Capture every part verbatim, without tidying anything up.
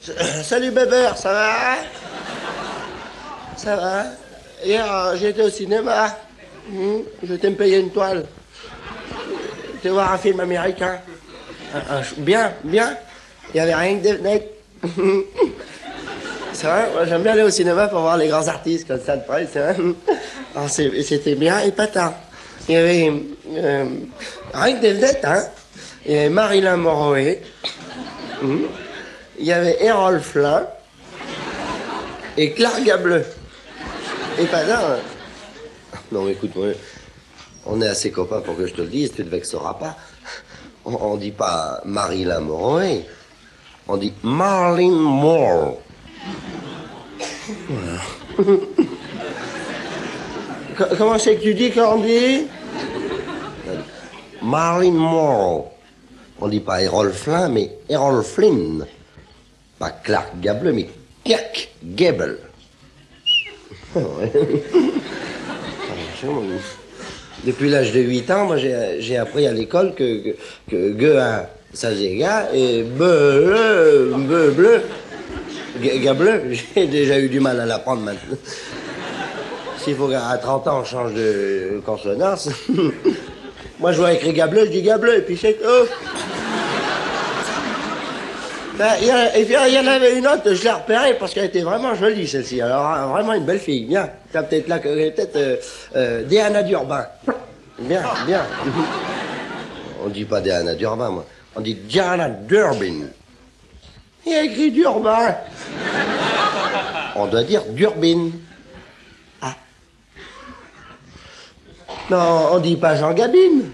Salut Bébert, ça va? Ça va? Hier, euh, j'étais au cinéma. Mmh, je t'ai me payer une toile. J'étais voir un film américain. Un, un, bien, bien. Il n'y avait rien que des fenêtres. C'est vrai, moi j'aime bien aller au cinéma pour voir les grands artistes comme ça de près, c'est vrai. Alors, c'était bien épatant. Il y avait euh, rien que des vedettes, hein. Il y avait Marilyn Monroe. Mmh. Il y avait Errol Flynn et Clark Gable. Épatant, hein. Non, écoute, moi, on est assez copains pour que je te le dise, tu ne te vexeras pas. On, on dit pas Marilyn Monroe, on dit Marilyn Monroe. Voilà. Comment c'est que tu dis quand on dit Marilyn Monroe. On dit pas Errol Flynn, mais Errol Flynn. Pas Clark Gable, mais Kirk Gable. Depuis l'âge de huit ans, moi j'ai appris à l'école que, que, que G un, ça faisait gars, et bleu, bleu, bleu, Gable, j'ai déjà eu du mal à l'apprendre maintenant. S'il faut qu'à trente ans on change de consonance. Moi je vois écrit Gable, je dis Gable, et puis c'est tout. Ben, y a, et puis il y en avait une autre, je l'ai repérée parce qu'elle était vraiment jolie celle-ci. Alors vraiment une belle fille, bien. T'as peut-être là, peut-être euh, euh, Diana Durbin. Bien, bien. On dit pas Diana Durbin, moi. On dit Diana Durbin. Il y a écrit Durbin. On doit dire Durbin. Ah. Non, on dit pas Jean Gabine.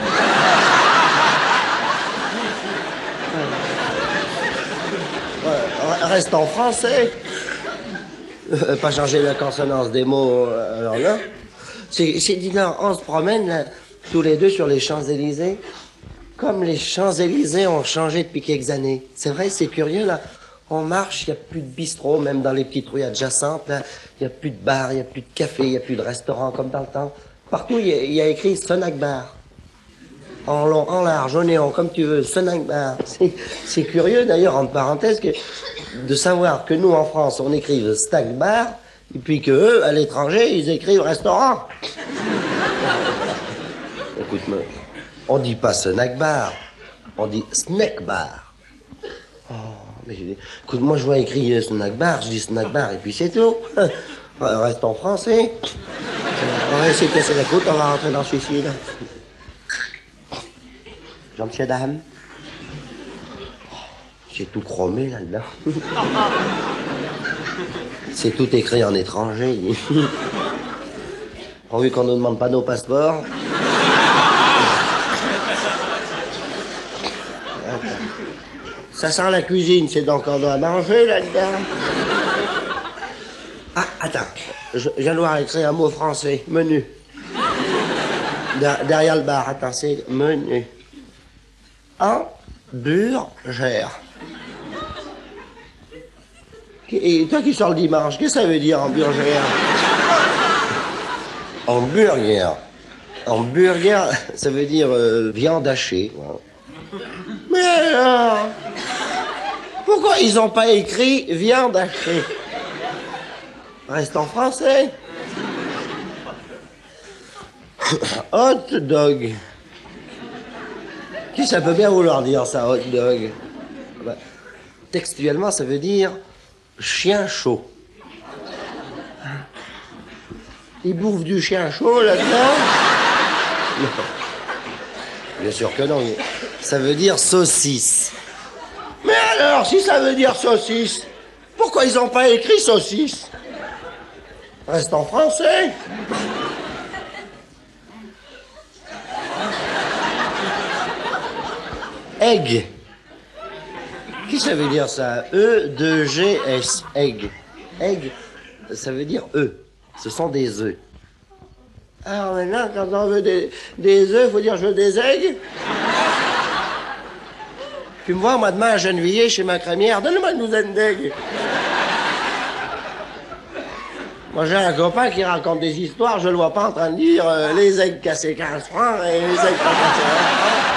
Reste en français. Euh, pas changer la consonance des mots, euh, alors là. C'est dit là, on se promène là, tous les deux sur les Champs-Élysées. Comme les Champs-Élysées ont changé depuis quelques années. C'est vrai, c'est curieux là. On marche, il n'y a plus de bistrot, même dans les petites rues adjacentes. Il n'y a plus de bar, il n'y a plus de café, il n'y a plus de restaurant comme dans le temps. Partout, il y, y a écrit Snack Bar. En long, en large, en néant, comme tu veux, Snack Bar. C'est curieux d'ailleurs, entre parenthèses, que, de savoir que nous en France, on écrive Snack Bar, et puis que eux, à l'étranger, ils écrivent restaurant. Écoute-moi, on dit pas Snack Bar, on dit Snack Bar. Oh, mais écoute, moi je vois écrit Snack Bar, je dis Snack Bar, et puis c'est tout. Reste en français. On va essayer de casser la côte, on va rentrer dans le suicide. Jean-Michel Dame. J'ai tout chromé là-dedans. C'est tout écrit en étranger. Pourvu qu'on ne nous demande pas nos passeports. Ça sent la cuisine, c'est donc on doit manger là-dedans. Ah, attends. Je, je viens de voir écrire un mot français. Menu. Der, derrière le bar, attends, c'est menu. Hamburger. Et toi qui sors le dimanche, qu'est-ce que ça veut dire hamburger? Hamburger. Hamburger, ça veut dire euh, viande hachée. Mais alors, pourquoi ils n'ont pas écrit viande hachée? Reste en français. Hot dog. Qui ça peut bien vouloir dire ça, hot dog? Bah, textuellement, ça veut dire chien chaud. Ils bouffent du chien chaud là-dedans? Non. Bien sûr que non. Ça veut dire saucisse. Mais alors, si ça veut dire saucisse, pourquoi ils n'ont pas écrit saucisse? Reste en français. Egg. Qu'est-ce que ça veut dire ça? E deux G S. Egg. Egg, ça veut dire œufs. Ce sont des œufs. Alors maintenant, quand on veut des, des œufs, il faut dire je veux des eggs. Tu me vois, moi, demain, à Gennevilliers, chez ma crémière, donne-moi une douzaine d'eggs. Moi, j'ai un copain qui raconte des histoires, je le vois pas en train de dire euh, les eggs cassés quinze francs et les eggs pas cassés vingt francs.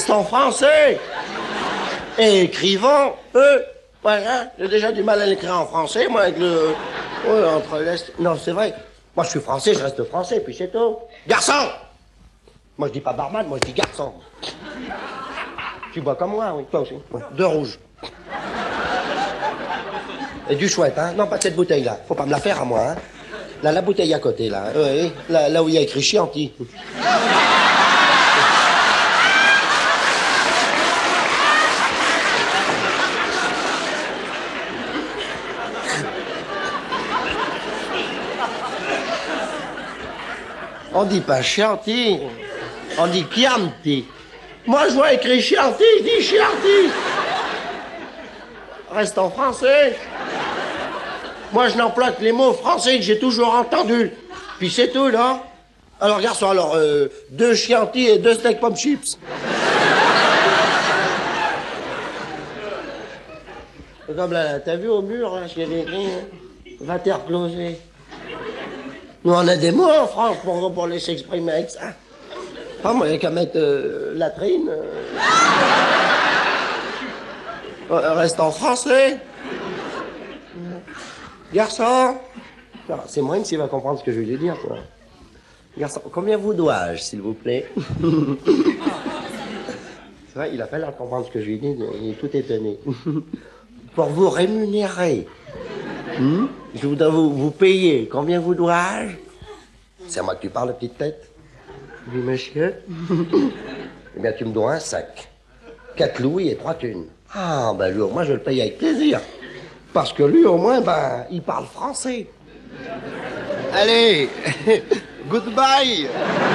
Restons français. Et écrivons, eux. Voilà, j'ai déjà du mal à l'écrire en français, moi, avec le... Ouais, entre l'Est... Non, c'est vrai. Moi, je suis français, je reste français, puis c'est tout. Garçon! Moi, je dis pas barman, moi, je dis garçon. Tu bois comme moi, oui, toi aussi. Ouais. Deux rouges. Et du chouette, hein? Non, pas de cette bouteille-là. Faut pas me la faire à moi, hein? Là, la bouteille à côté, là. Oui, là, là où il y a écrit Chianti. On dit pas Chianti, on dit Chianti. Moi, je vois écrit Chianti, je dis Chianti. Reste en français. Moi, je n'emploie que les mots français que j'ai toujours entendus. Puis c'est tout, là. Alors, garçon, alors, euh, deux Chianti et deux steak pommes chips. Comme là, t'as vu au mur, là, ce qu'il y avait écrit, hein? Va te recloser. Nous, on a des mots en France pour, pour les s'exprimer avec ça. Pas moi, il n'y a qu'à mettre euh, latrine. Euh... Reste en français. Garçon. C'est moi s'il va comprendre ce que je vais lui dire, quoi. Garçon, combien vous dois-je, s'il vous plaît? C'est vrai, il a pas l'air de comprendre ce que je lui dis, il est tout étonné. Pour vous rémunérer. Hmm? Je voudrais vous, vous payer. Combien vous dois-je? C'est à moi que tu parles, petite tête? Oui, monsieur. Eh bien, tu me dois un sac. Quatre louis et trois thunes. Ah, ben lui, au moins, je le paye avec plaisir. Parce que lui, au moins, ben, il parle français. Allez, goodbye.